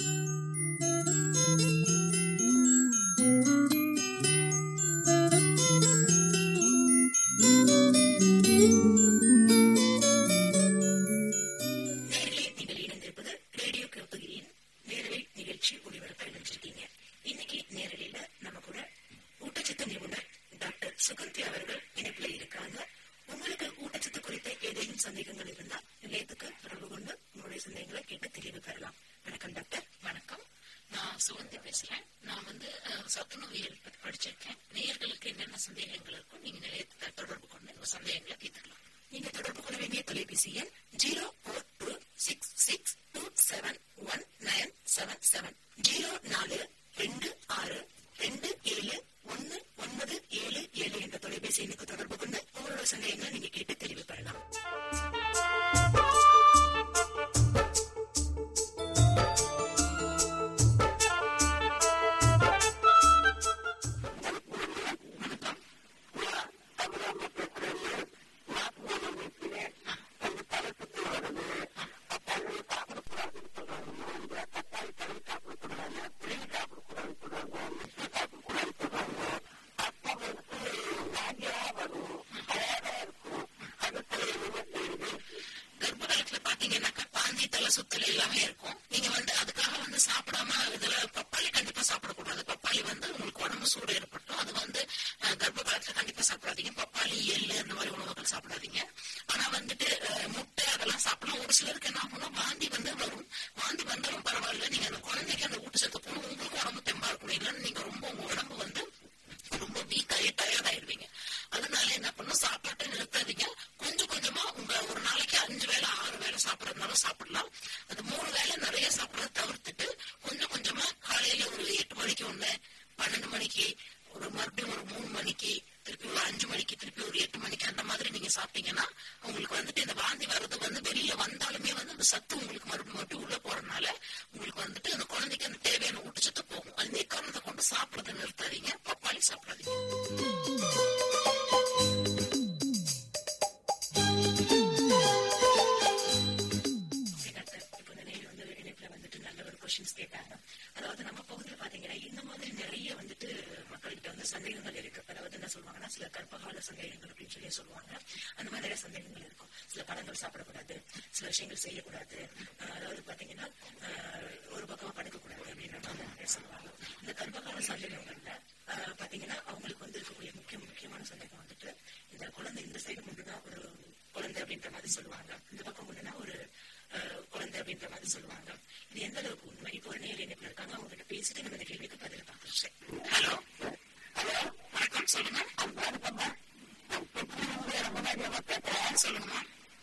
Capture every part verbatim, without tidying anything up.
சந்தேகங்கள் இருந்தால் நிலையத்துக்கு தொடர்பு கொண்டு உங்களுடைய சந்தேகங்களை கேட்டு தெளிவு பெறலாம். வணக்கம் டாக்டர். வணக்கம், நான் சுகந்தி பேசுறேன். நான் வந்து சத்துணவியல் பத்தி படிச்சிருக்கேன். நேயர்களுக்கு என்னென்ன சந்தேகங்கள் இருக்கும் நீங்க நிலையத்தை தொடர்பு கொண்டு இந்த சந்தேகங்களை தீர்த்துக்கலாம். நீங்க தொடர்பு கொள்ள வேண்டிய தொலைபேசி எண் zero four two six six two seven one nine seven seven zero நாலு ரெண்டு ஆறு ரெண்டு ஏழு ஒன்னு ஒன்பது ஏழு ஏழு என்ற தொலைபேசி எண்ணுக்கு தொடர்பு கொண்டு உங்களோட சந்தேகங்களை நீங்க கேட்டு தெளிவு பெறலாம். சுத்தல் எல்லாமே இருக்கும். நீங்க வந்து அதுக்காக வந்து சாப்பிடாம இதுல பப்பாளி கண்டிப்பா சாப்பிடக்கூடாது. பப்பாளி வந்து உங்களுக்கு உடம்பு சூடு ஏற்பட்டும். அது வந்து கர்ப்ப காலத்துல கண்டிப்பா சாப்பிடாதீங்க. பப்பாளி, எள்ளு அந்த மாதிரி உணவுகள் சாப்பிடாதீங்க. ஆனா வந்துட்டு முட்டை அதெல்லாம் சாப்பிடலாம். ஒரு சிலருக்கு என்ன ஆகும்னா வாந்தி வந்து வரும். வாந்தி வந்தாலும் பரவாயில்ல, நீங்க அந்த குழந்தைக்கு அந்த ஊட்டச்சத்து போகணும். உங்களுக்கு உடம்பு தெம்பா இருக்கணும். இல்லைன்னு நீங்க ரொம்ப உங்க உடம்பு வந்து ரொம்ப வீக்காகி டயர்ட் ஆயிடுவீங்க. அதனால என்ன பண்ணும், சாப்பாட்டை நிறுத்தாதீங்க. கொஞ்சம் கொஞ்சமா உங்க ஒரு நாளைக்கு அஞ்சு வேலை ஆறு வேலை சாப்பிடறதுனாலும் சாப்பிடலாம். அது மூணு வேலை நிறைய சாப்பிடறத தவிர்த்துட்டு கொஞ்சம் கொஞ்சமா காலையில ஒரு எட்டு மணிக்கு ஒண்ணு, பன்னெண்டு மணிக்கு ஒரு, மறுபடியும் ஒரு மூணு மணிக்கு, திருப்பி ஒரு அஞ்சு மணிக்கு, திருப்பி ஒரு எட்டு மணிக்கு அந்த மாதிரி நீங்க சாப்பிட்டீங்கன்னா உங்களுக்கு வந்துட்டு இந்த வாந்தி வர்றது வந்து வெளியில வந்தாலுமே வந்து அந்த சத்து உங்களுக்கு மறுபடியும் மறுபடியும் உள்ள போறதுனால உங்களுக்கு வந்துட்டு அந்த குழந்தைக்கு அந்த தேவையான ஊட்டச்சத்து போகும். அந்த காரணத்தை கொண்டு சாப்பிடறத நிறுத்தாதீங்க. பப்பாளி சாப்பிடாதீங்க. கேட்டாங்க. அதாவது நம்ம பகுதியில் பாத்தீங்கன்னா இந்த மாதிரி நிறைய வந்துட்டு மக்கள்கிட்ட வந்து சந்தேகங்கள் இருக்கு. அதாவது என்ன சொல்லுவாங்கன்னா, சில கர்ப்பகால சந்தேகங்கள் அப்படின்னு சொல்லி சொல்லுவாங்க. அந்த மாதிரி நிறைய சந்தேகங்கள் இருக்கும். சில பழங்கள் சாப்பிடக்கூடாது, சில விஷயங்கள் செய்யக்கூடாது, அதாவது பாத்தீங்கன்னா ஒரு பக்கமா படுக்கக்கூடாது அப்படின்ற மாதிரி நிறைய சொல்லுவாங்க. இந்த கர்ப்பகால சந்தேகங்கள்ல பாத்தீங்கன்னா அவங்களுக்கு வந்து இருக்கக்கூடிய முக்கிய முக்கியமான சந்தேகம் வந்துட்டு இந்த குழந்தை இந்த சைடு முன்னுதான் ஒரு குழந்தை அப்படின்ற மாதிரி சொல்லுவாங்க, இந்த பக்கம் முன்னுனா ஒரு குழந்தை அப்படின்ற மாதிரி சொல்லுவாங்க. இது எந்த அளவுக்கு உண்மை? இப்போ ஒரு நேர் இணைப்புல இருக்காங்க, அவங்க கிட்ட பேசிட்டு நம்ம இந்த கேள்விக்கு பதில் பார்க்கலாம். ஹலோ ஹலோ வணக்கம், சொல்லுங்க. சொல்லுங்கம்மா.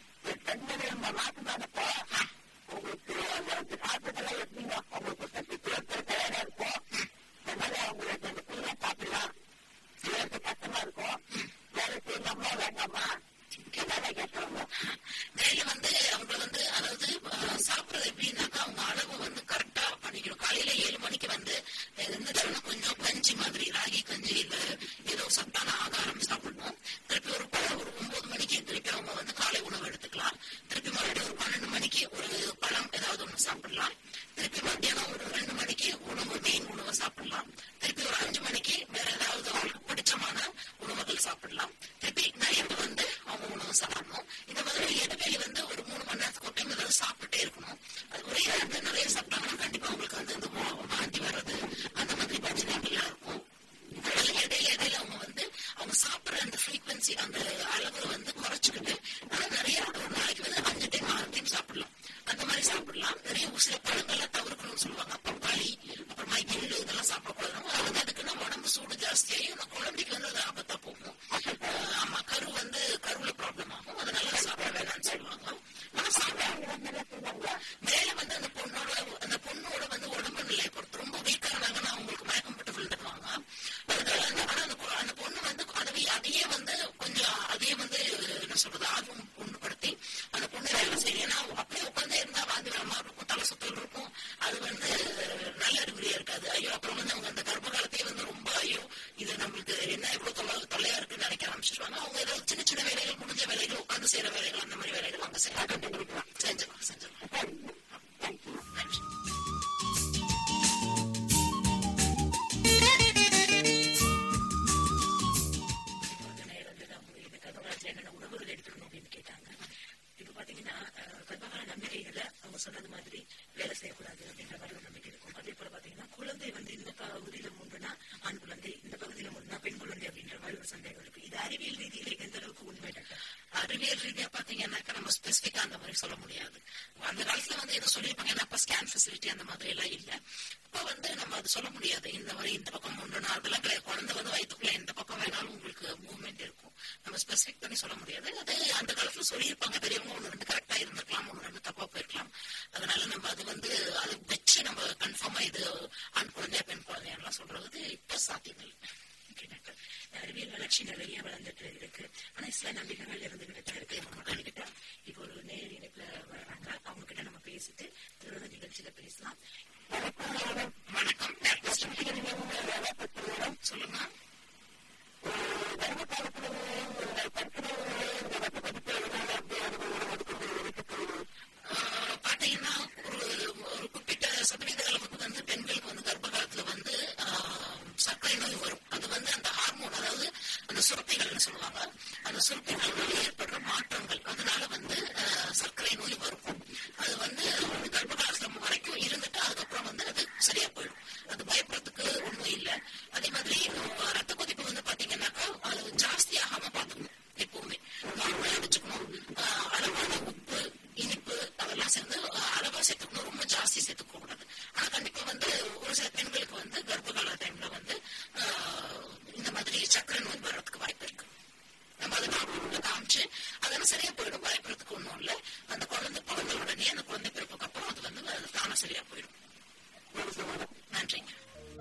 கையில வந்து அவங்க வந்து அதாவது சாப்பிடுறது எப்படின்னாக்கா அவங்க அளவு வந்து கரெக்டா பண்ணிக்கணும். காலையில ஏழு மணிக்கு வந்து இருந்துச்சுன்னா கொஞ்சம் கஞ்சி மாதிரி ராகி கஞ்சி இல்ல ஏதோ சத்தான ஆகாரம் சாப்பிடணும். திருப்பி ஒரு ஒரு ஒன்பது மணிக்கு திருப்பி அவங்க வந்து காலை உணவு எடுத்துக்கலாம். திருப்பி மறுபடியும் ஒரு பன்னெண்டு மணிக்கு ஒரு பழம் ஏதாவது ஒண்ணு சாப்பிடலாம். திருப்பி மத்தியானம் ஒரு ரெண்டு மணிக்கு உணவு மெயின் உணவை சாப்பிடலாம். திருப்பி ஒரு அஞ்சு மணிக்கு வேற ஏதாவது அவங்களுக்கு பிடிச்சமான உணவுகள் சாப்பிடலாம். திருப்பி நைட்டு வந்து அவங்க உணவு சாப்பிடணும். இந்த மாதிரி இடைவெளி வந்து ஒரு மூணு மணி நேரத்துக்கு ஒரு டைம் ஏதாவது சாப்பிட்டுட்டே இருக்கணும். அது ஒரே இடத்துல நிறைய சாப்பிட்டாங்கன்னா கண்டிப்பா அவங்களுக்கு வந்து இந்த வாந்தி வர்றது அந்த மாதிரி பிரச்சனைகள் இருக்கும். இடையில இடையில அவங்க வந்து அவங்க சாப்பிடுற அந்த ஃப்ரீக்வன்சி அந்த அளவு வந்து குறைச்சிக்கிட்டு ஆனா நிறைய ஒரு நாளைக்கு வந்து அஞ்சு டைம் ஆறு டைம் சாப்பிடலாம். அந்த மாதிரி சாப்பிடலாம். நிறைய சில பழங்கள்லாம் தவிர்க்கணும்னு சொல்லுவாங்க. பப்பாளி, அப்புறமா எள்ளு இதெல்லாம் சாப்பிடக்கூடாது. அது வந்து அதுக்குன்னா உடம்பு சூடு ஜாஸ்தியாகும். குழந்தைக்கு வந்து அது ஆபத்தா போகும். ஆமா, கரு வந்து கருவுல ப்ராப்ளம் ஆகும். அதனால சாப்பிட வேணாம்னு சொல்லுவாங்க. ஆனா சாப்பிட மேல வந்து அந்த பொண்ணோட அந்த பொண்ணோட வந்து உடம்பு நிலையை பொறுத்து ரொம்ப வீக்கா இருந்தாங்கன்னா அவங்களுக்கு மயக்கம் போட்டு விழுந்துடுவாங்க. அதனால ஆனா அந்த அந்த பொண்ணு வந்து அதவே அதையே வந்து கொஞ்சம் அதையே வந்து என்ன சொல்றது ஆர்வம் உண்டுபடுத்தி அந்த பொண்ணு வேலை செய்யணும். அப்படியே உட்காந்து இருந்தா வாந்தி வர மாதிரி இருக்கும், தலை சுத்தல் இருக்கும். அது வந்து ஜாஸ்தி அந்த மாதிரி எல்லாம் இல்ல. இப்ப வந்து நம்ம அது சொல்ல முடியாது. இந்த மாதிரி இந்த பக்கம் ஒன்று அதெல்லாம் கிடையாது. குழந்தை வந்து வயிற்றுக்குள்ள எந்த பக்கம் வேணாலும் உங்களுக்கு மூவ்மெண்ட் இருக்கும். நம்ம ஸ்பெசிபிக் பண்ணி சொல்ல முடியாது. அது அந்த காலத்துல சொல்லியிருப்பாங்க பெரியவங்க, ஒன்று ரெண்டு கரெக்டா இருந்திருக்கலாம், ஒன்று ரெண்டு தப்பா போயிருக்கலாம். அதனால நம்ம அது வந்து அதை வச்சு நம்ம கன்ஃபார்மா இது ஆண் குழந்தையா பெண் குழந்தையெல்லாம் சொல்றது இப்ப சாத்தியம் இல்லை. அறிவியல் வளர்ச்சி நிறைய வளர்ந்துட்டு இருக்கு. ஆனா சில நம்பிக்கைகள் இருந்துகிட்டு தான் இருக்கு. மக்கள் கிட்ட இப்போ ஒரு நேர் இணைப்புல வர்றாங்க. அவங்க கிட்ட நம்ம பேசிட்டு திருவிழா நிகழ்ச்சியில பேசலாம். வணக்கம். சொல்லுங்க. பாத்தீங்கன்னா ஒரு ஒரு குறிப்பிட்ட சதவீத அளவுக்கு வந்து பெண்களுக்கு வந்து கர்ப்ப காலத்துல வந்து சர்க்கரை நோய் வரும். அது வந்து அந்த ஹார்மோன், அதாவது அந்த சுரப்பிகள்னு சொல்லுவாங்க, அந்த சுரப்பிகள்னால ஏற்படுற மாற்றங்கள், அதனால வந்து சர்க்கரை நோய் வரும். அது வந்து கர்ப்ப காலத்துல வரைக்கும் இருந்துட்டு அதுக்கப்புறம் வந்து அது சரியா போயிடும். அது பயப்படுறதுக்கு ஒண்ணும் இல்லை. அதே மாதிரி ரத்த கொதிப்பு வந்து பாத்தீங்கன்னாக்கா அது ஜாஸ்தி ஆகாம பாத்துக்கணும். எப்பவுமே நார்மலா வச்சுக்கணும். அளவான உப்பு, இனிப்பு அதெல்லாம் சேர்ந்து அளவா சேர்த்துக்கணும். ரொம்ப ஜாஸ்தி சேர்த்துக்க கூடாது. ஆனா கண்டிப்பா வந்து ஒரு சில பெண்களுக்கு வந்து கர்ப்ப கால டைம்ல வந்து இந்த மாதிரி சர்க்கரை நோய் வர்றதுக்கு வாய்ப்பு இருக்கு. நம்ம அதை டாக்டர் காமிச்சு அதெல்லாம் சரியா போயிடும். பயப்படுறதுக்கு ஒன்றும் இல்லை. அந்த குழந்தை பிறந்த உடனே அந்த குழந்தை பிறப்புக்கு அப்புறம் அது வந்து அது தானே சரியா போயிடும். நன்றிங்க.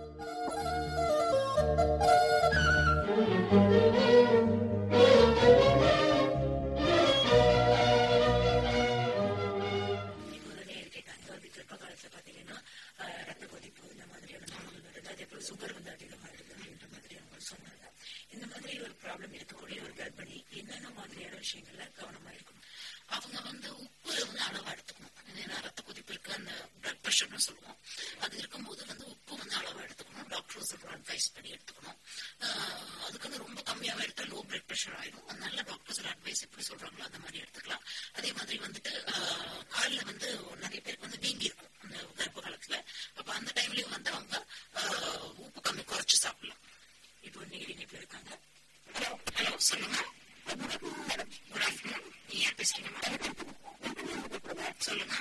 சுகர் வந்து அதிகமா இருக்கு அப்படின்ற மாதிரி அவங்க சொன்னாங்க. இந்த மாதிரி ஒரு ப்ராப்ளம் இருக்கக்கூடிய ஒரு கர்ப்பிணி என்னென்ன மாதிரியான விஷயங்கள்ல கவனமா இருக்கணும்? அவங்க வந்து உப்பு வந்து அளவா எடுத்துக்கணும். ஏன்னா ரத்த கொதிப்பு இருக்கு, அந்த பிளட் ப்ரெஷர்னு சொல்லுவோம். அது இருக்கும்போது வந்து உப்பு வந்து அளவா எடுத்துக்கணும். டாக்டர்ஸ் அட்வைஸ் பண்ணி எடுத்துக்கணும். அதுக்கு வந்து ரொம்ப கம்மியாவே எடுத்தா லோ பிளட் ப்ரெஷர் ஆயிடும். அதனால டாக்டர்ஸ் அட்வைஸ் எப்படி சொல்றாங்களோ அந்த மாதிரி எடுத்துக்கலாம். அதே மாதிரி வந்துட்டு காலில் வந்து நிறைய பேருக்கு வந்து வீங்கி இருக்கும் அந்த கர்ப்ப காலத்துல. அப்ப அந்த டைம்லயும் வந்து அவங்க உப்பு கம்மி குறைச்சு சாப்பிடலாம். இப்போ நீங்க இணைப்புல இருக்காங்க. ஹலோ, சொல்லுங்க. Good afternoon. நீங்க யார் பேசுறீங்க? சொல்லுங்க.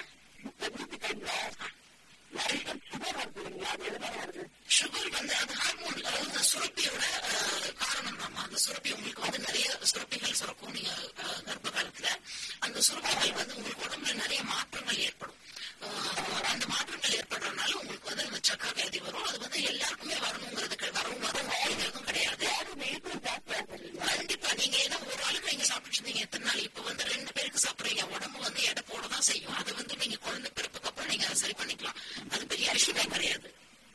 சுகர் வந்து அது ஹார்மோன், அதாவது சுரப்பியோட காரணம் தான். அந்த சுரப்பி உங்களுக்கு வந்து நிறைய சுரப்பிகள் சுரக்கும். நீங்க கர்ப்ப காலத்துல அந்த சுரப்பிகள் வந்து உங்களுக்கு உடம்புல நிறைய மாற்றங்கள் ஏற்படும். அந்த மாற்றங்கள் ஏற்படுறதுனால உங்களுக்கு வந்து அந்த சக்கரை வியாதி வரும். அது வந்து எல்லாருக்குமே வரணுங்கிறதுக்கு வரும் வரும் அப்படிங்கிறதும் கிடையாது. கண்டிப்பா நீங்க ஏதோ ஒரு ஆளுக்கு நீங்க சாப்பிட்டு இருந்தீங்க எத்தனை நாள், இப்ப வந்து ரெண்டு பேருக்கு சாப்பிடுறீங்க. உடம்பு வந்து எடை போடதான் செய்யும். அது வந்து நீங்க குழந்தை பிறப்புக்கு அப்புறம் நீங்க அதை சரி பண்ணிக்கலாம். அது பெரிய விஷயமே கிடையாது.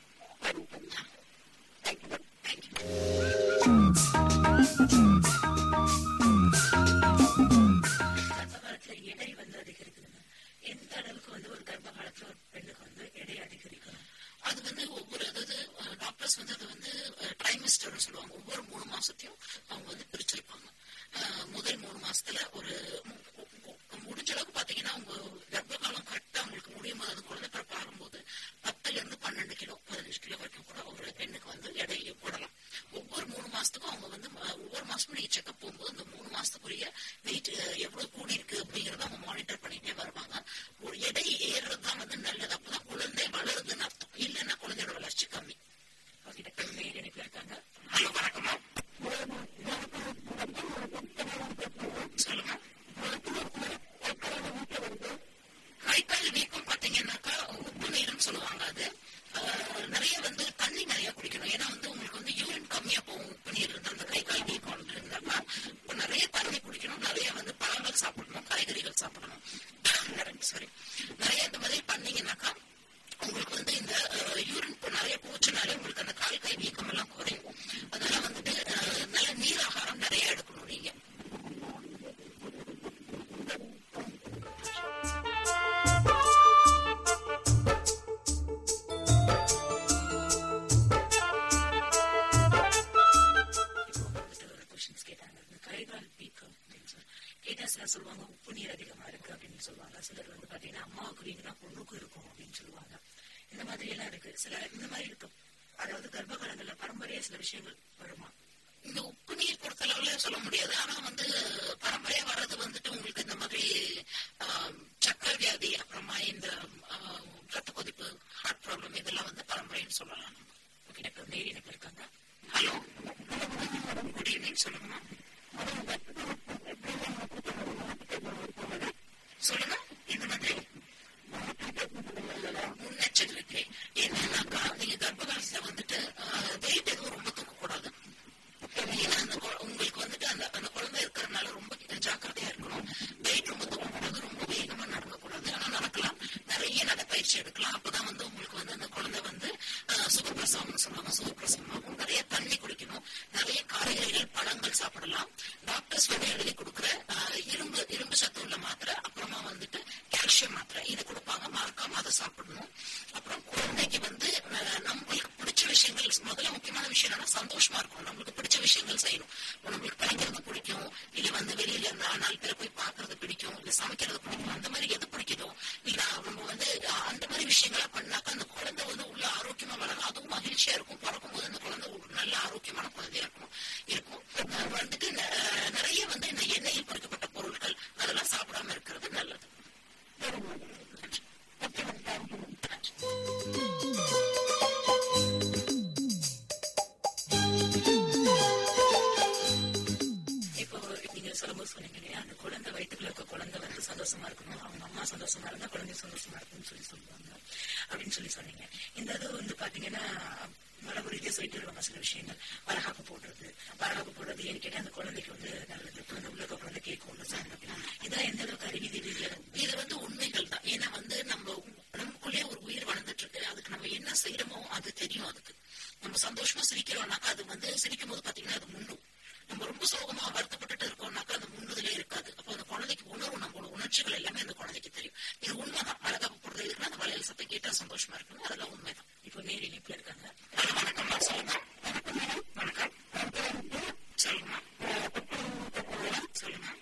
கர்ப்ப காலத்துல எடை வந்து அதிகரிக்குதுங்க. எந்த அளவுக்கு வந்து ஒரு கர்ப்ப காலத்துல ஒரு பெண்ணுக்கு வந்து எடை அதிகரிக்கணும்? அது வந்து ஒவ்வொரு அதாவது டாக்டர்ஸ் வந்து அது வந்து ட்ரைமிஸ்டர்னு சொல்லுவாங்க. ஒவ்வொரு மூணு மாசத்தையும் அவங்க வந்து பிரிச்சிருப்பாங்க. முதல் மூணு மாசத்துல ஒரு முடிஞ்ச அளவுக்கு பாத்தீங்கன்னா அவங்க கர்ப்ப காலம் கரெக்டா அவங்களுக்கு முடியும் போது அது குழந்தை பிறப்பு ஆகும்போது பத்துல இருந்து பன்னெண்டு கிலோ பதினஞ்சு கிலோ வரைக்கும் கூட ஒரு பெண்ணுக்கு வந்து எடையை போடலாம். ஒவ்வொரு மூணு மாசத்துக்கும் அவங்க வந்து ஒவ்வொரு மாசமும் நீங்க செக்அப் போகும்போது அந்த மூணு மாசத்துக்குரிய வெயிட் எவ்வளவு கூடி இருக்கு அப்படிங்கறத அவங்க மானிட்டர் பண்ணிட்டே வருவாங்க. ஒரு எடை ஏறுறதுதான் வந்து நல்லது. அப்பதான் குழந்தை வளருதுன்னு அர்த்தம். இல்லைன்னா குழந்தையோட வளர்ச்சி கம்மி. இருக்காங்க. ஹலோ, வணக்கமா. சொல்லுங்க. கைக்கால் வீக்கம் பாத்தீங்கன்னாக்கா உப்பு நீர்னு சொல்லுவாங்க. அது நிறைய வந்து தண்ணி நிறைய குடிக்கணும். ஏன்னா வந்து உங்களுக்கு வந்து யூரின் கம்மியா போகும். உப்பு நீர் இருந்து அந்த கைக்கால் வீக்கம் இருந்தாக்கா இப்போ நிறைய தண்ணி குடிக்கணும். நிறைய வந்து பழங்கள் சாப்பிடணும், காய்கறிகள் சாப்பிடணும். சாரி, நிறைய இந்த மாதிரி பண்ணீங்கன்னாக்கா உங்களுக்கு வந்து இந்த யூரின் நிறைய போச்சுனாலே உங்களுக்கு அந்த கால் கை வீக்கம் எல்லாம் குறையும். அதனால வந்துட்டு நல்ல நீர் ஆகாரம் நிறைய எடுக்கணும் நீங்க. சொல்லுவாங்க உப்பு நீர் அதிகமா இருக்கு அப்படின்னு சொல்லுவாங்க. சிலர் வந்து பாத்தீங்கன்னா அம்மாவுக்கு வீங்கன்னா பொண்ணுக்கும் இருக்கும் அப்படின்னு சொல்லுவாங்க. இந்த மாதிரி எல்லாம் இருக்கு. சில இந்த மாதிரி இருக்கு. அதாவது கர்ப்ப காலங்கள்ல பரம்பரையா சில விஷயங்கள் வருமா? இந்த உப்பு நீர் பொறுத்த அளவுல சொல்ல முடியாது. ஆனா வந்து பரம்பரையா வர்றது வந்துட்டு உங்களுக்கு இந்த மாதிரி சக்கரை வியாதி, அப்புறமா இந்த ரத்த கொதிப்பு, ஹார்ட் ப்ராப்ளம் இதெல்லாம் வந்து பரம்பரைன்னு சொல்லலாம். ஓகே டாக்டர், நேரி எனக்கு இருக்காங்க. ஹலோ, குட் ஈவினிங், சொல்லுங்கம்மா. சொல்லுங்க, இந்த மாதிரி முன்னெச்சரிக்கை என்னன்னாக்கா, நீங்க கர்ப்ப காலத்துல வந்துட்டு வெயிட் எதுவும் ரொம்ப தூக்கக்கூடாது. ஏன்னா அந்த உங்களுக்கு வந்துட்டு அந்த அந்த குழந்தை இருக்கிறதுனால ரொம்ப ஜாக்கிரதையா இருக்கணும். வெயிட் ரொம்ப தூக்கக்கூடாது, ரொம்ப வேகமா நடக்கக்கூடாது. ஆனா நடக்கலாம், நிறைய நடைப்பயிற்சி எடுக்கலாம். அப்பதான் வந்து உங்களுக்கு வந்து அந்த குழந்தை வந்து சுகப்பிரசவம்னு சொல்லுவாங்க, சுகப்பிரசவமாகும். நிறைய தண்ணி குடிக்கணும், நிறைய காய்கறிகள் பழங்கள் சாப்பிடலாம். டாக்டர்ஸ் வந்து எழுதி கொடுக்குற இரும்பு இரும்பு சத்து உள்ள மாத்திரை, அப்புறமா வந்துட்டு கால்சியம் மாத்திரை இது கொடுப்பாங்க, மறக்காம அதை சாப்பிடணும். அப்புறம் குழந்தைக்கு வந்து நம்மளுக்கு பிடிச்ச விஷயங்கள், முதல்ல முக்கியமான விஷயம் என்னன்னா சந்தோஷமா இருக்கும். நம்மளுக்கு பிடிச்ச விஷயங்கள் செய்யணும். நம்மளுக்கு படிக்கிறது பிடிக்கும், இல்ல வந்து வெளியில நாலு பேரை போய் பாக்குறது பிடிக்கும், இல்ல சமைக்கிறது பிடிக்கும், அந்த மாதிரி எது பிடிக்குதோ இல்ல நம்ம வந்து அந்த மாதிரி விஷயங்களா பண்ணாக்க அந்த குழந்தை வந்து உள்ள ஆரோக்கியமா வளரும். அதுவும் மகிழ்ச்சியா இருக்கும். பிறக்கும் போது அந்த குழந்தை ஒரு நல்ல ஆரோக்கியமான குழந்தையா இருக்கும் இருக்கும் வந்துட்டு நிறைய வந்து இந்த எண்ணெயில் பொறிக்கப்பட்ட பொருட்கள் அதெல்லாம் சாப்பிடாம இருக்கிறது நல்லது. சொன்னீங்க இல்லையா, அந்த குழந்தை வயிற்றுக்குள்ள இருக்க குழந்தை வந்து சந்தோஷமா இருக்கணும், அவங்க அம்மா சந்தோஷமா இருந்தா குழந்தை சந்தோஷமா இருக்கும்னு சொல்லி சொல்லுவாங்க அப்படின்னு சொல்லி சொன்னீங்க. இந்த இது வந்து பாத்தீங்கன்னா மரபு ரீதியா சொல்லிட்டு இருவாங்க சில விஷயங்கள். வளகாப்பு போடுறது, வளகாப்பு போடுறது ஏன்னு கேட்டா அந்த குழந்தைக்கு வந்து நல்லது, குழந்தை உள்ள குழந்தை கேட்கும் ஒண்ணு சார் அப்படின்னா இதான் எந்த அளவுக்கு அறிவியல் ரீதியா இது வந்து உண்மைகள் தான். ஏன்னா வந்து நம்ம நமக்குள்ளே ஒரு உயிர் வளர்ந்துட்டு இருக்கு, அதுக்கு நம்ம என்ன செய்யறோமோ அது தெரியும். அதுக்கு நம்ம சந்தோஷமா சிரிக்கிறோம்னாக்கா அது வந்து சிரிக்கும் போது பாத்தீங்கன்னா அது முன்னும். நம்ம ரொம்ப சோகமா வருத்தப்பட்டுட்டு இருக்கோம்னாக்கா அது முன்னுதலே இருக்காது. அப்போ அந்த குழந்தைக்கு உணர்வு, நம்மளோட உணர்ச்சிகள் எல்லாமே அந்த குழந்தைக்கு தெரியும். இது உண்மைதான். வளகாப்பு போடுறது இருக்குன்னா அந்த வளையல் சத்தம் கேட்டா சந்தோஷமா இருக்கணும், அதெல்லாம் உண்மைதான். இப்போ நேரி இணைப்புல இருக்காங்க. வணக்கம்மா, சொல்லுங்க. வணக்கம், சொல்லுங்க சொல்லுங்க.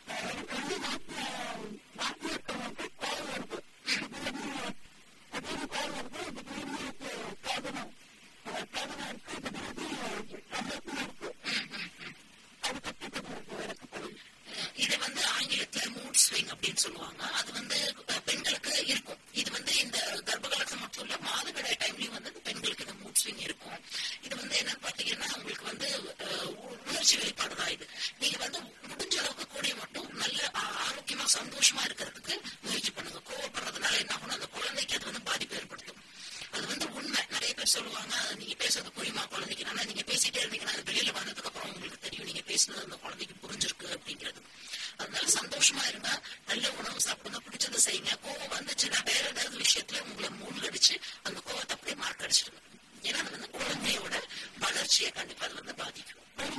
இது வந்து ஆங்கிலத்துல மூட் ஸ்விங் அப்படின்னு சொல்லுவாங்க. அது வந்து பெண்களுக்கு இருக்கும். இது வந்து இந்த கர்ப்ப காலத்துல மட்டும் இல்ல, மாதவிடாய் டைம்லயும் வந்து பெண்களுக்கு இந்த மூட் ஸ்விங் இருக்கும். இது வந்து என்னன்னு பாத்தீங்கன்னா உங்களுக்கு வந்து உணர்ச்சி வெளிப்பாடுதான். இது நீங்க வந்து முடிஞ்ச அளவுக்கு கூடிய மட்டும் நல்ல ஆரோக்கியமா சந்தோஷமா இருக்கிறதுக்கு முயற்சி பண்ணுங்க. கோவப்படுறதுனால என்ன ஆகும், அந்த குழந்தைக்கு அது வந்து பாதிப்பு ஏற்படுத்தும். அது வந்து உண்மை. நிறைய பேர் சொல்லுவாங்க நீங்க பேசுறது புரியுமா குழந்தைக்கு, ஆனா நீங்க பேசிட்டே இருந்தீங்கன்னா அது வெளியில வந்ததுக்கு அப்புறம் உங்களுக்கு தெரியும் நீங்க பேசுனது அந்த குழந்தைக்கு புரிஞ்சிருக்கு அப்படிங்கிறது. அதனால சந்தோஷமா இருங்க, நல்ல உணவு சாப்பிடுங்க, பிடிச்சதை செய்யுங்க. கோவம் வந்துச்சுன்னா வேற ஏதாவது விஷயத்துல உங்களை மூழ்கடிச்சு அந்த கோவத்தை அப்படியே மார்க் அடிச்சிடுங்க. ஏன்னா அது வந்து குழந்தையோட வளர்ச்சியை கண்டிப்பா அது வந்து பாதிக்கும்.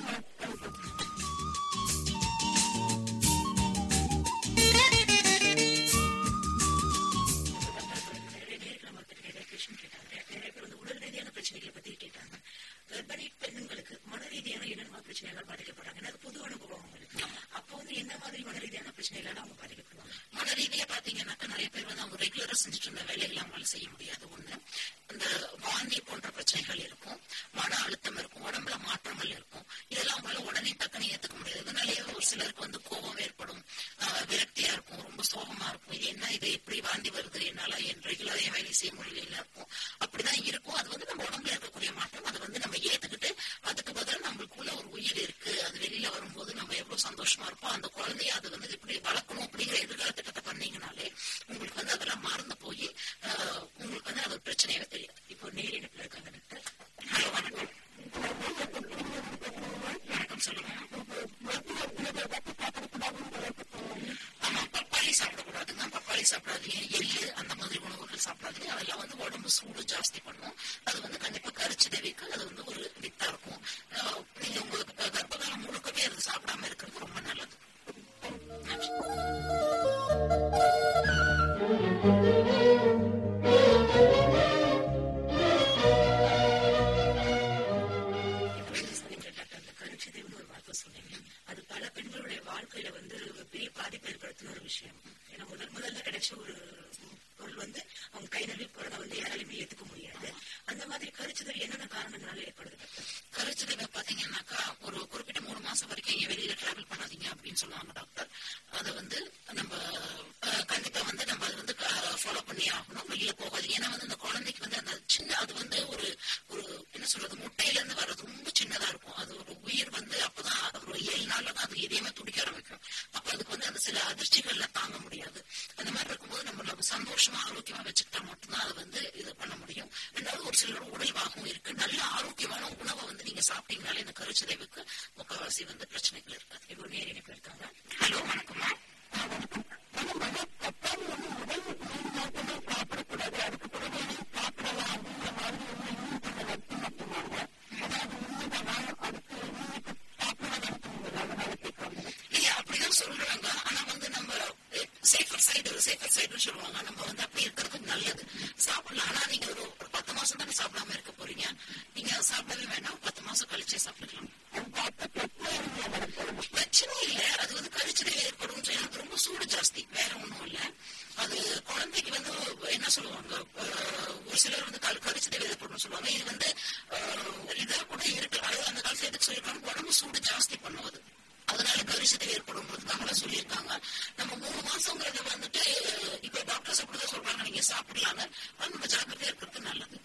உடல் ரீதியான பிரச்சனைகளை பத்தி கேட்டாங்க. கர்ப்பிணி பெண்களுக்கு மன ரீதியான என்னென்ன பிரச்சனைகள் பாதிக்கப்படுறாங்க, அது பொது அனுபவம் அவங்களுக்கு. அப்போ வந்து என்ன மாதிரி மன ரீதியான பிரச்சனைகள் அவங்க பாதிக்கப்படுவாங்க? மன ரீதியா பாத்தீங்கன்னாக்கா நிறைய பேர் வந்து அவங்க ரெகுலரா செஞ்சுட்டு இருந்த வேலைகளை அவங்களால செய்ய முடியாது. ஒண்ணு, அந்த வாந்தி போன்ற பிரச்சனைகள் இருக்கும், மன அழுத்தம் இருக்கும், உடம்புல மாற்றங்கள் இருக்கும். இதெல்லாம் அவங்களால உடனே டக்குனு ஏத்துக்க முடியாது. இதனாலேயே ஒரு சிலருக்கு வந்து கோபம் ஏற்படும், விரக்தியா இருக்கும், ரொம்ப சோகமா இருக்கும். இது என்ன, இது எப்படி வாந்தி வருது, என்னால என் ரெகுலரா என் வேலை செய்ய முடியல இருக்கும். அப்படிதான் இருக்கும். அது வந்து நம்ம உடம்புல இருக்கக்கூடிய மாற்றம். அதை வந்து நம்ம ஏத்துக்கிட்டு அதுக்கு பதில் நம்மளுக்குள்ள ஒரு உயிர் இருக்கு, அது வெளியில வரும்போது நம்ம எவ்வளவு சந்தோஷமா இருப்போம். அந்த குழந்தைய அது வந்து இப்படி வளர்க்கணும் அப்படிங்கிற எதிர்கால திட்டத்தை பண்ணீங்கனாலே உங்களுக்கு வந்து அதெல்லாம் மறந்து போய் உங்களுக்கு வந்து அது பிரச்சனையாவே தெரியாது. இப்போ நேரி இணைப்புல இருக்காங்க டாக்டர். ஹலோ, வணக்கம். வணக்கம், சொல்லுங்க. ஆமா, பப்பாளி சாப்பிடக்கூடாதுங்க. பப்பாளி சாப்பிடாதீங்க, எள்ளு அந்த மாதிரி உணவுகள் சாப்பிடாதீங்க. அதெல்லாம் வந்து உடம்பு சூடு ஜாஸ்தி பண்ணும். அது வந்து கண்டிப்பா கரிச்சிதவிக்கு அது வந்து ஒரு வித்தா இருக்கும். நீங்க உங்களுக்கு கர்ப்பகாலம் முழுக்கவே அது சாப்பிடாம இருக்கிறது ரொம்ப நல்லது. கருச்சிதைவுன்னு ஒரு வார்த்தை சொன்னீங்க. அது பல பெண்களுடைய வாழ்க்கையில வந்து பெரிய பாதிப்பு ஏற்படுத்தின ஒரு விஷயம். ஏன்னா முதல் முதல்ல கிடைச்ச ஒரு பொருள் வந்து அவங்க கை நழுவி போறதை வந்து யாராலுமே ஏத்துக்க முடியாது. அந்த மாதிரி கருச்சிதல் என்னென்ன காரணங்களால ஏற்படுது? கருச்சிதைவை பாத்தீங்கன்னாக்கா ஒரு குறிப்பிட்ட மூணு மாசம் வரைக்கும் இங்க வெளியில டிராவல் பண்ணாதீங்க அப்படின்னு சொல்லுவாங்க டாக்டர். அதை வந்து நம்ம கண்டிப்பா வந்து நம்ம அதை வந்து ஃபாலோ பண்ணி ஆகணும். வெளியில போகாதீங்க, சாப்பிட்டீங்கனாலே இந்த கருச்சிதைவுக்கு முக்கவாசி வந்து பிரச்சனைகள் இருக்காது. இப்போ நேர் இணைப்பு இருக்காங்க. ஹலோ, வணக்கம்மா. சொல்றாங்க. ஆனா வந்து நம்ம சேஃபர் சைடு சேஃபர் சைடுன்னு சொல்லுவாங்க. நம்ம வந்து அப்படி இருக்கிறது நல்லது. சாப்பிடலாம். ஆனா நீங்க ஒரு பத்து மாசம் தானே சாப்பிடாம இருக்க போறீங்க. நீங்க சாப்பிடவே வேண்டாம். பத்து மாசம் கழிச்சே சாப்பிட்டுக்கலாம். பிரச்சனை இல்ல. அது வந்து கழிச்சதே ஏற்படும். எனக்கு ரொம்ப சூடு ஜாஸ்தி, வேற ஒண்ணும் இல்ல. அது குழந்தைக்கு வந்து என்ன சொல்லுவாங்க, ஒரு சிலர் வந்து கழிச்சதே ஏற்படும் சொல்லுவாங்க. இது வந்து இதா கூட இருக்கு. அந்த காலத்துல எதுக்கு சொல்லிருக்காங்க, உடம்பு சூடு ஜாஸ்தி பண்ணுவது, அதனால கரிசதை ஏற்படும்ன்றதுக்காக சொல்லியிருக்காங்க. நம்ம மூணு மாசங்கிறது வந்துட்டு இப்ப டாக்டர்ஸ் அப்படிதான் சொல்றாங்க, நீங்க சாப்பிடலாங்க. நம்ம ஜாக்கிரதையா இருக்கிறது நல்லது.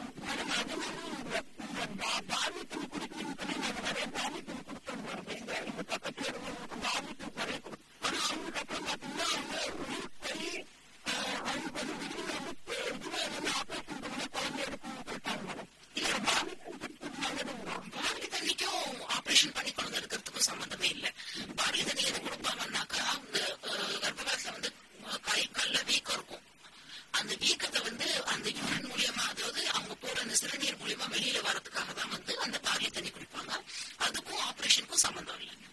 பாரதி தண்ணிக்கும் ஆபரேஷன் பண்ணி குழந்தை எடுக்கிறதுக்கும் சம்பந்தமே இல்லை. பாரதி தண்ணி எது கொடுப்பாங்கன்னாக்கா, அந்த கர்ப்பகாலத்துல வந்து கை கால்ல வீக்கம் இருக்கும். அந்த வீக்கத்தை வந்து அந்த யூரின் மூலியமா, அதாவது அவங்க போற அந்த சிறுநீர் மூலியமா வெளியில வரதுக்காக தான் வந்து அந்த பாரதி தண்ணி குடிப்பாங்க. அதுக்கும் ஆபரேஷனுக்கும் சம்பந்தம் இல்லை.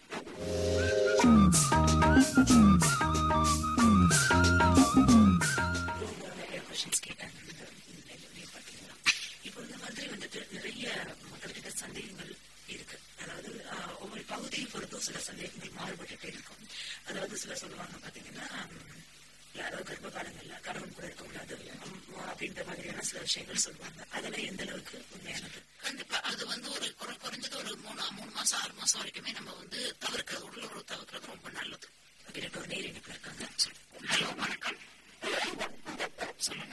இப்போ இந்த மாதிரி வந்துட்டு நிறைய மக்கள்கிட்ட சந்தேகங்கள் இருக்கு. அதாவது ஒவ்வொரு பகுதியை பொறுத்தும் சில சந்தேகங்கள் மாறுபட்டுட்டே இருக்கும். அதாவது சில சொல்லுவாங்க பாத்தீங்கன்னா, யாரோ கர்ப்ப காலங்கள்ல கணவன் கூட இருக்க கூடாது அப்படின்ற மாதிரியான சில விஷயங்கள் சொல்லுவாங்க. அதெல்லாம் எந்த அளவுக்கு உண்மையானது? கண்டிப்பா அது வந்து ஒரு குறைஞ்சது ஒரு மூணு மூணு மாசம் ஆறு மாசம் வரைக்குமே நம்ம வந்து தவிர்க்கிறது, உடல் உறவு தவிர்க்கிறது ரொம்ப நல்லது. ஒரு நேர் இணைப்பு இருக்காங்க. ஹலோ, வணக்கம். சொல்லுங்க.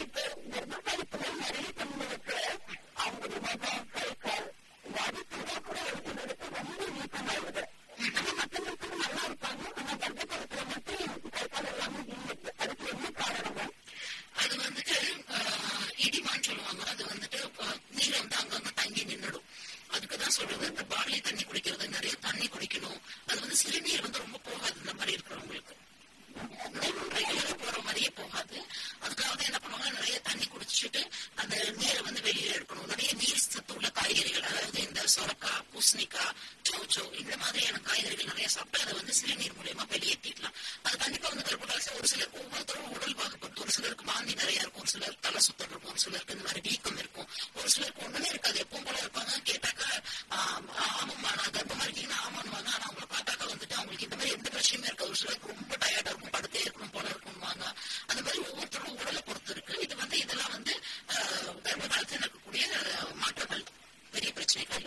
அது வந்துட்டு இடிமான்னு சொல்லுவாங்க. அது வந்துட்டு நீரை வந்து அங்கங்க தங்கி நின்றுடும். அதுக்குதான் சொல்றது, இந்த பார்லி தண்ணி குடிக்கிறது, நிறைய தண்ணி குடிக்கணும். அது வந்து சிறுநீர் வந்து ரொம்ப போகாது இந்த மாதிரி இருக்கிறவங்களுக்கு. ரெகுலரா போற மாதிரியே போகாது. அதுக்காக என்ன பண்ணுவாங்க, நிறைய தண்ணி குடிச்சுட்டு அந்த நீரை வந்து வெளியில எடுக்கணும். நிறைய நீர் சத்து உள்ள காய்கறிகள், அதாவது இந்த சொரக்காய், பூசணிக்காய், சௌச்சோ, இந்த மாதிரியான காய்கறிகள் நிறைய சாப்பிட்டு அதை வந்து சிறுநீர் மூலியமா வெளியேற்றிடலாம். அது கண்டிப்பா வந்து கர்ப்பகாலத்துல ஒரு சிலருக்கு ஒவ்வொருத்தரும் உடல் பாகுபட்டு, ஒரு சிலருக்கு வாந்தி நிறைய இருக்கும், ஒரு சிலருக்கு தலை சுத்தம் இருக்கும், ஒரு சிலருக்கு இந்த மாதிரி வீக்கம் இருக்கும், ஒரு சிலருக்கு ஒண்ணுமே இருக்காது, எப்பவும் போல இருப்பாங்க. கேட்டாக்கா ஆமாம்மா நான் கர்ப்பமா இருக்கீங்கன்னா ஆமான்னுவாங்க. ஆனா அவங்களை பார்த்தாக்கா வந்துட்டு அவங்களுக்கு இந்த மாதிரி எந்த பிரச்சனையுமே இருக்காது. ஒரு சிலருக்கு ரொம்ப டயர்டா இருக்கும், படுத்தே இருக்கணும் போல இருக்கும்வாங்க. அந்த மாதிரி ஒவ்வொருத்தரும் உடலை பொறுத்து இருக்கு. இது வந்து இதெல்லாம் வந்து கர்ப்ப காலத்தில் இருக்கக்கூடிய மாற்றங்கள், பெரிய பிரச்சனைகள்.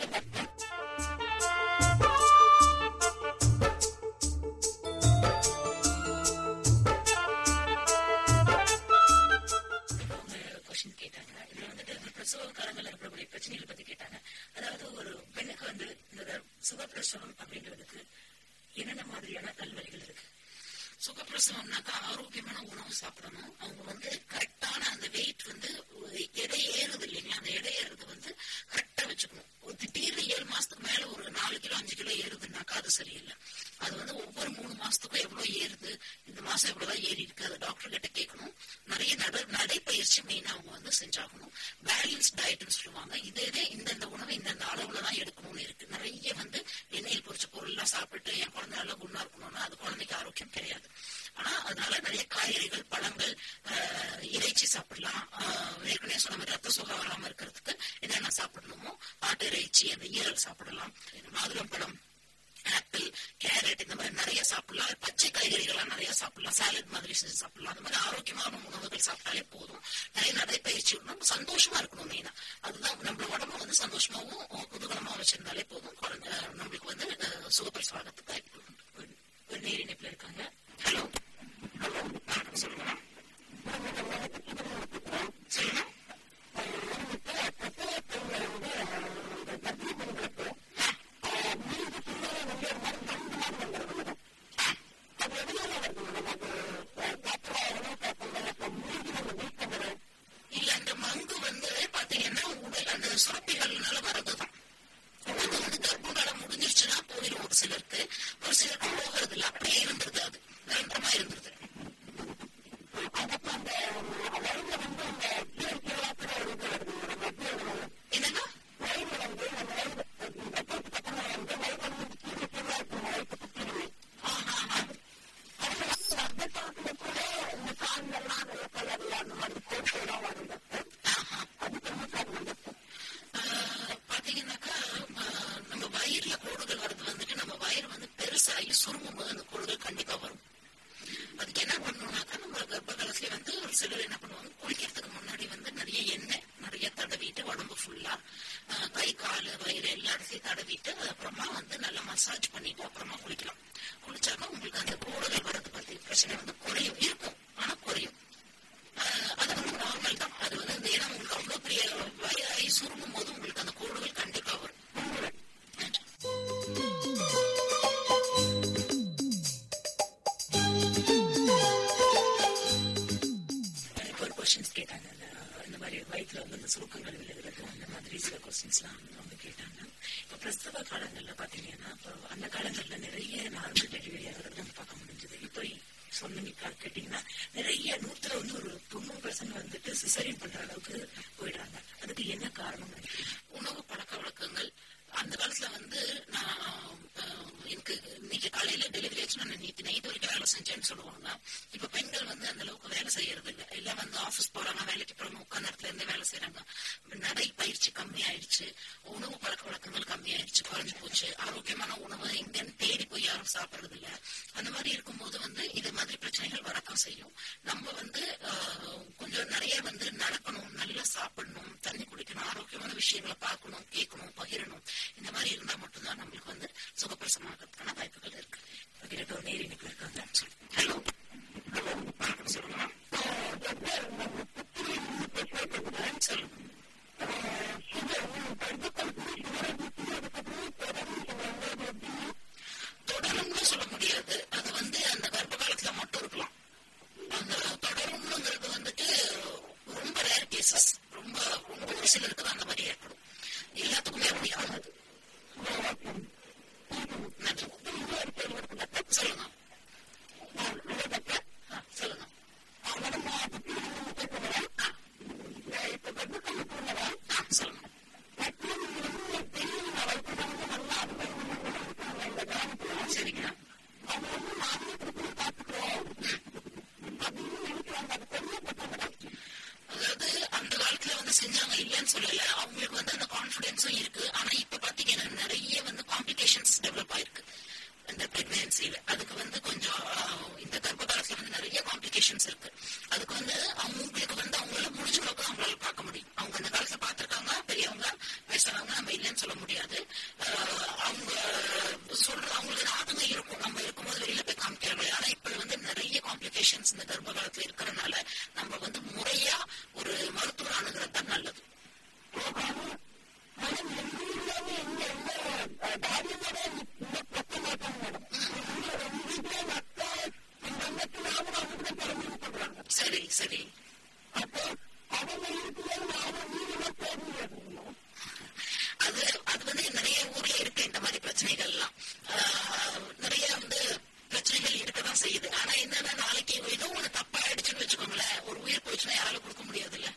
கேட்டாங்க. இதுல வந்துட்டு பிரசவ காலங்கள்ல இருக்கக்கூடிய பிரச்சனைகளை பத்தி கேட்டாங்க. அதாவது ஒரு பெண்ணுக்கு வந்து இந்த சுகப்பிரசவம் அப்படின்றதுக்கு என்னென்ன மாதிரியான நல்வழிகள் இருக்கு? சுகப்பிரசவம்னாக்கா ஆரோக்கியமான உணவு சாப்பிடணும். அவங்க வந்து கரெக்டான அந்த வெயிட் வந்து எடை ஏறுது இல்லைங்களா, அந்த எடை ஏறுறது வந்து கரெக்டா வச்சுக்கணும். ஒரு திடீர்னு ஏழு மாசத்துக்கு மேல ஒரு நாலு கிலோ அஞ்சு கிலோ ஏறுதுன்னாக்கா அது சரியில்லை. அது வந்து ஒவ்வொரு மூணு மாசத்துக்கும் எவ்வளவு ஏறுது, இந்த மாசம் எவ்வளவுதான் ஏறி இருக்கு, அதை டாக்டர் கிட்ட கேட்கணும். நிறைய நட நடைப்பயிற்சி மெயினா அவங்க வந்து செஞ்சாகணும். பேலன்ஸ் டயட்னு சொல்லுவாங்க. இதே இதே இந்தந்த உணவு இந்தந்த அளவுலதான் எடுக்கணும்னு இருக்கு. நிறைய வந்து எண்ணெயில் பொரிச்ச பொருள் எல்லாம் சாப்பிட்டு என் குழந்தை நல்லா குண்டா இருக்கணும்னா அது குழந்தைக்கு ஆரோக்கியம் கிடையாது. ஆனா அதனால நிறைய காய்கறிகள், பழங்கள், இறைச்சி சாப்பிடலாம். ஏற்கனவே சொன்ன மாதிரி ரத்த சோகை வராம இருக்கிறதுக்கு என்னென்ன சாப்பிடணுமோ ஆட்டு இறைச்சி, அந்த ஈரல் சாப்பிடலாம். மாதுளம்பழம், ஆப்பிள், கேரட், இந்த மாதிரி நிறைய சாப்பிடலாம். பச்சை காய்கறிகள் நிறைய சாப்பிடலாம். சாலட் மாதிரி செஞ்சு சாப்பிடலாம். அந்த மாதிரி ஆரோக்கியமான உணவுகள் சாப்பிட்டாலே போதும். நிறைய நடைப்பயிற்சி நம்ம சந்தோஷமா இருக்கணும். மெயினா அதுதான் நம்ம உடம்பு வந்து சந்தோஷமாவும் குதூகலமாவும் வச்சிருந்தாலே போதும். குழந்தை நம்மளுக்கு வந்து சுகப்பிரசவத்துக்கு வாய்ப்பு உண்டு. ஒரு நேர் இணைப்புல இருக்காங்க. ஹலோ, சொல்லுங்க சொல்லுங்க. இல்ல, அந்த மங்கு வந்து பாத்தீங்கன்னா உடல் அந்த சுரப்பிகள்னால வரதுதான். எல்லாத்தையும் தடவிட்டு அப்புறமா வந்து நல்லா மசாஜ் பண்ணிட்டு அப்புறமா குளிக்கலாம். குளிச்சாலும் உங்களுக்கு அந்த கோடுகள் வரது பத்தி பிரச்சனை வந்து குறையும், இருக்கும் ஆனா குறையும். அது வந்து நார்மல் தான். அது வந்து ஏன்னா உங்களுக்கு அவ்வளவு பெரிய வயதாகி சுருங்கும் போது உங்களுக்கு அந்த கோடுகள் கண்டிப்பா வரும். ஒரு கொஸ்டின்ஸ் கேட்டாங்க, இந்த மாதிரி வயிற்றுல வந்து இந்த சுருக்கங்கள் விழுகிறது அந்த மாதிரி சில கொஸ்டின்ஸ் எல்லாம் அவங்க கேட்டாங்க. இப்ப பிரசவ காலங்கள்ல பாத்தீங்கன்னா இப்போ அந்த காலங்கள்ல நிறைய நார்மல் டெலிவரி ஆகிறது நம்ம பார்க்க முடிஞ்சது. இப்போ சொன்னீங்க கேட்டீங்கன்னா நிறைய நூத்துல வந்து ஒரு தொண்ணூறு பர்சன்ட் வந்துட்டு சிசரியன் பண்ற அளவுக்கு போயிடுறாங்க. அதுக்கு என்ன காரணம்? உணவு பழக்க வழக்கங்கள். அந்த காலத்துல வந்து நான் எனக்கு இன்னைக்கு காலையில டெலிவரி ஆச்சுன்னா நான் நேற்று நைட் வரைக்கும் வேலை செஞ்சேன்னு சொல்லுவாங்க. இப்ப பெண்கள் வந்து அந்த அளவுக்கு வேலை செய்யறது இல்லை. எல்லாம் வந்து ஆபீஸ் போறாங்க, வேலைக்கு போறாங்க, உட்கார்ந்த இடத்துல இருந்து வேலை செய்யறாங்க. நடை பயிற்சி கம்மி ஆயிடுச்சு, உணவு பழக்க வழக்கங்கள் கம்மி ஆயிடுச்சு, குறைஞ்சு போச்சு. ஆரோக்கியமான உணவு எங்கன்னு தேடி போய் யாரும் சாப்பிடுறது இல்லை. அந்த மாதிரி இருக்கும்போது வந்து இது மாதிரி பிரச்சனைகள் வரத்தான் செய்யும். நம்ம வந்து கொஞ்சம் நிறைய வந்து நடக்கணும், நல்லா சாப்பிடணும், தண்ணி குடிக்கணும், ஆரோக்கியமான விஷயங்களை பார்க்கணும், கேட்கணும், பகிரணும். இந்த மாதிரி இருந்தா மட்டும்தான் நம்மளுக்கு வந்து சுகப்பிரசமாகிறதுக்கான வாய்ப்புகள் இருக்கு. ஒரு நேர் இணைப்பு இருக்காங்க. ஹலோ, வணக்கம். சொல்லுங்க சொல்லுங்க. தொடரும்னு சொல்ல முடியாது. அது வந்து அந்த கர்ப்ப காலத்துல மட்டும் இருக்கலாம். அந்த தொடரும்ங்கிறது வந்துட்டு ரொம்ப ரேர் கேசஸ். ரொம்ப ரொம்ப ஒரு சிலருக்கு தான் அந்த மாதிரி ஏற்படும். எல்லாத்துக்குமே அப்படி ஆகாது. சொல்லுங்க சொல்லுங்க. சொல்லுங்க. சரிங்க. அதாவது அந்த காலத்துல வந்து செஞ்சாங்க இல்லைன்னு சொல்லல, அவங்களுக்கு வந்து அந்த கான்பிடன்ஸும் இருக்கு. ஆனா இப்ப பாத்தீங்கன்னா நிறைய வந்து காம்ப்ளிகேஷன்ஸ் டெவலப் ஆயிருக்கு இந்த பிரெக்னன்சியில. அதுக்கு வந்து கொஞ்சம் இந்த கர்ப்ப காலத்துல வந்து நிறைய காம்ப்ளிகேஷன்ஸ் இருக்கு. அதுக்கு வந்து அவங்களுக்கு வந்து அவங்களால முடிஞ்ச அளவுக்கு அவங்களால பார்க்க முடியும். அவங்க அந்த காலத்துல பாத்துருக்காங்க, பெரியவங்க வயசானவங்க, நம்ம இல்லைன்னு சொல்ல முடியாது. அவங்க சொல்ற அவங்களுக்கு ஆதங்கம் இருக்கும், நம்ம இருக்கும்போது வெளியில போய் காமிக்கிறாங்க. ஆனா இப்ப வந்து நிறைய காம்ப்ளிகேஷன்ஸ் இந்த கர்ப்ப காலத்துல இருக்கிறதுனால நம்ம வந்து முறையா ஒரு மருத்துவர் அணுகிறது தான் நல்லது. சரி சரி. அது அது வந்து நிறைய ஊர்ல இருக்கு இந்த மாதிரி பிரச்சனைகள் எல்லாம். நிறைய வந்து பிரச்சனைகள் இருக்கதான் செய்யுது. ஆனா என்னன்னா நாளைக்கு ஏதோ ஒண்ணு தப்பா ஆயிடுச்சுன்னு வச்சுக்கோங்களேன், ஒரு உயிர் போயிடுச்சுன்னா யாராலும் கொடுக்க முடியாது இல்ல.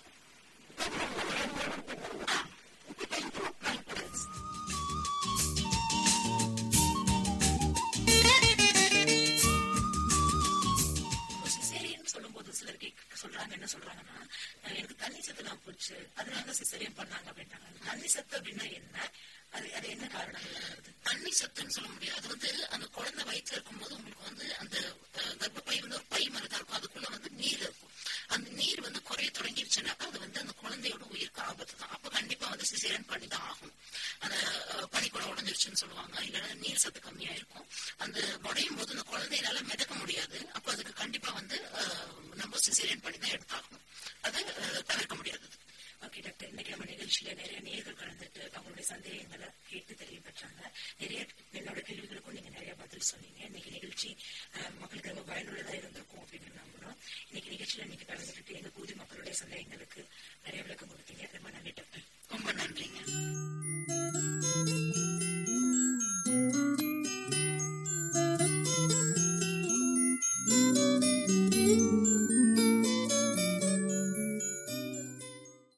சொல்றாங்க என்ன சொல்றாங்கன்னா, எனக்கு தண்ணி சத்து எல்லாம் போச்சு, அதனால சிசரியன் பண்ணாங்க அப்படின்றாங்க. தண்ணி சத்து அப்படின்னா என்ன, அது அது என்ன காரணம்? தண்ணி சத்துன்னு சொல்ல முடியாது. அது வந்து அந்த குழந்தை வயிற்றுல இருக்கும்போது உங்களுக்கு வந்து அந்த கர்ப்பப்பை வந்து ஒரு பை மாதிரி தான் இருக்கும். அதுக்குள்ள வந்து நீர் இருக்கும். அந்த நீர் வந்து குறைய தொடங்கிடுச்சுன்னாக்கா அது வந்து அந்த குழந்தையோட உயிருக்கு ஆபத்து தான். அப்ப கண்டிப்பா வந்து சிசேரியன் பண்ணி தான் ஆகும். அந்த பனி கூட உடஞ்சிருச்சுன்னு சொல்லுவாங்க, இல்லைன்னா நீர் சத்து கம்மியா இருக்கும். அந்த உடையும் போது அந்த குழந்தையினால மிதக்க முடியாது. அப்ப அதுக்கு கண்டிப்பா வந்து நம்ம சிசேரியன் பண்ணி தான் எடுத்தாகணும். அதை தவிர்க்க முடியாது. ஓகே டாக்டர், இன்னைக்கு நம்ம நிகழ்ச்சியில நிறைய நேர்கள் கலந்துட்டு அவங்களுடைய சந்தேகங்களை கேட்டு தெரியப்பட்டாங்க. நிறைய என்னோட கேள்விகளுக்கும் நீங்க நிறைய பதில் சொன்னீங்க. இன்னைக்கு நிகழ்ச்சி மக்களுக்கு ரொம்ப பயனுள்ளதா இருந்திருக்கும் அப்படின்னு நம்புறோம். இன்னைக்கு நிகழ்ச்சியில நீங்க கலந்துட்டு எங்க கூதி மக்களுடைய சந்தேகங்களுக்கு நிறைய விளக்கம்